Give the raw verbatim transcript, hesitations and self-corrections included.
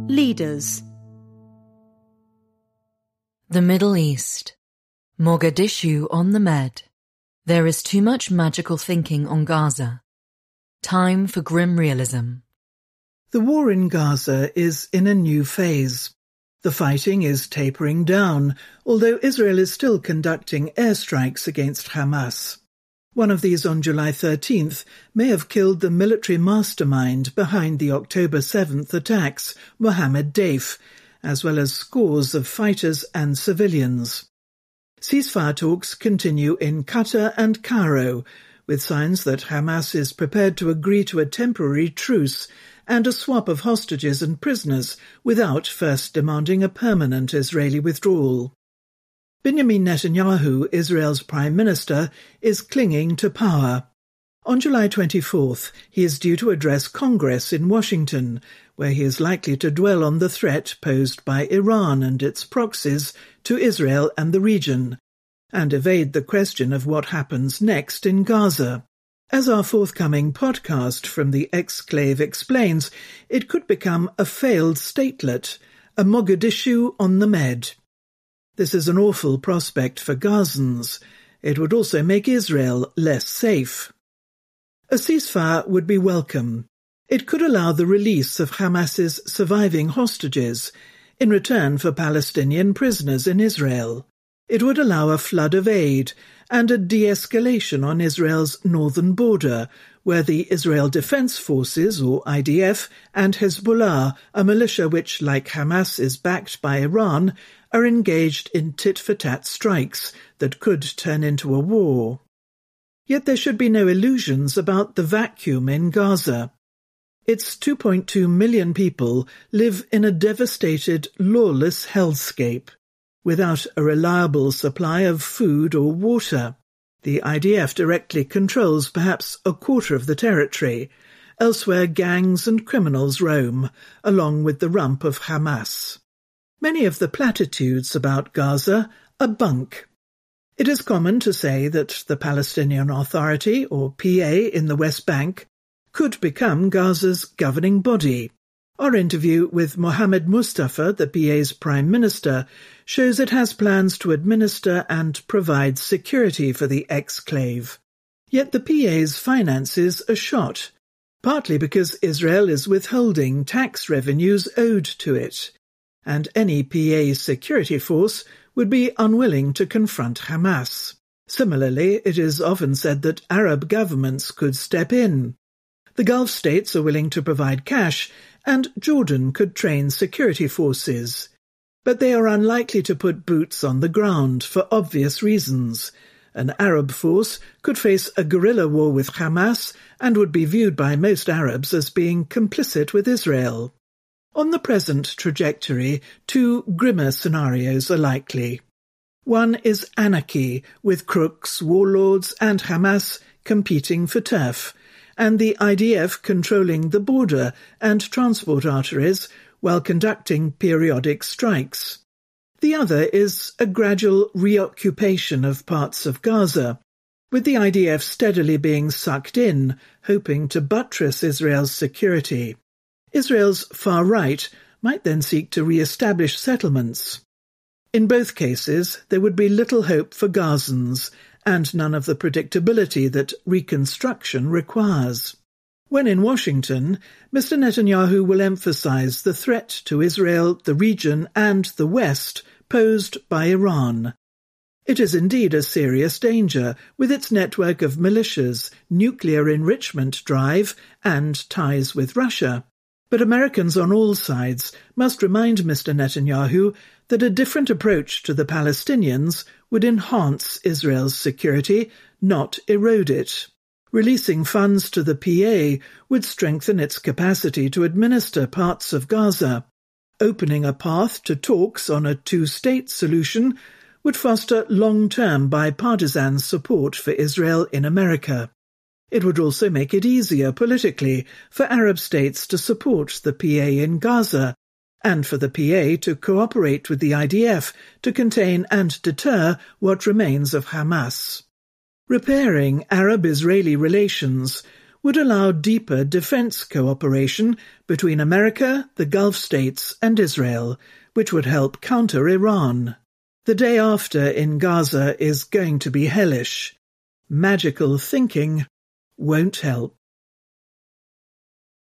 Leaders. The Middle East. Mogadishu on the Med. There is too much magical thinking on Gaza. Time for grim realism. The war in Gaza is in a new phase. The fighting is tapering down, although Israel is still conducting airstrikes against Hamas. One of these on July thirteenth may have killed the military mastermind behind the October seventh attacks, Mohammed Deif, as well as scores of fighters and civilians. Ceasefire talks continue in Qatar and Cairo, with signs that Hamas is prepared to agree to a temporary truce and a swap of hostages and prisoners without first demanding a permanent Israeli withdrawal. Benjamin Netanyahu, Israel's Prime Minister, is clinging to power. On July twenty-fourth, he is due to address Congress in Washington, where he is likely to dwell on the threat posed by Iran and its proxies to Israel and the region, and evade the question of what happens next in Gaza. As our forthcoming podcast from the Exclave explains, it could become a failed statelet, a Mogadishu on the Med. This is an awful prospect for Gazans. It would also make Israel less safe. A ceasefire would be welcome. It could allow the release of Hamas's surviving hostages in return for Palestinian prisoners in Israel. It would allow a flood of aid and a de-escalation on Israel's northern border, where the Israel Defense Forces, or I D F, and Hezbollah, a militia which, like Hamas, is backed by Iran, are engaged in tit-for-tat strikes that could turn into a war. Yet there should be no illusions about the vacuum in Gaza. Its two point two million people live in a devastated, lawless hellscape, without a reliable supply of food or water. The I D F directly controls perhaps a quarter of the territory. Elsewhere, gangs and criminals roam, along with the rump of Hamas. Many of the platitudes about Gaza are bunk. It is common to say that the Palestinian Authority, or P A, in the West Bank, could become Gaza's governing body. Our interview with Mohammed Mustafa, the P A's Prime Minister, shows it has plans to administer and provide security for the exclave. Yet the P A's finances are shot, partly because Israel is withholding tax revenues owed to it, and any P A security force would be unwilling to confront Hamas. Similarly, it is often said that Arab governments could step in. The Gulf states are willing to provide cash, and Jordan could train security forces. But they are unlikely to put boots on the ground for obvious reasons. An Arab force could face a guerrilla war with Hamas and would be viewed by most Arabs as being complicit with Israel. On the present trajectory, two grimmer scenarios are likely. One is anarchy, with crooks, warlords, and Hamas competing for turf, and the I D F controlling the border and transport arteries while conducting periodic strikes. The other is a gradual reoccupation of parts of Gaza, with the I D F steadily being sucked in, hoping to buttress Israel's security. Israel's far right might then seek to re-establish settlements. In both cases, there would be little hope for Gazans, and none of the predictability that reconstruction requires. When in Washington, Mister Netanyahu will emphasize the threat to Israel, the region, and the West posed by Iran. It is indeed a serious danger, with its network of militias, nuclear enrichment drive, and ties with Russia. But Americans on all sides must remind Mister Netanyahu that a different approach to the Palestinians would enhance Israel's security, not erode it. Releasing funds to the P A would strengthen its capacity to administer parts of Gaza. Opening a path to talks on a two-state solution would foster long-term bipartisan support for Israel in America. It would also make it easier politically for Arab states to support the P A in Gaza, and for the P A to cooperate with the I D F to contain and deter what remains of Hamas. Repairing Arab-Israeli relations would allow deeper defense cooperation between America, the Gulf states, and Israel, which would help counter Iran. The day after in Gaza is going to be hellish. Magical thinking won't help.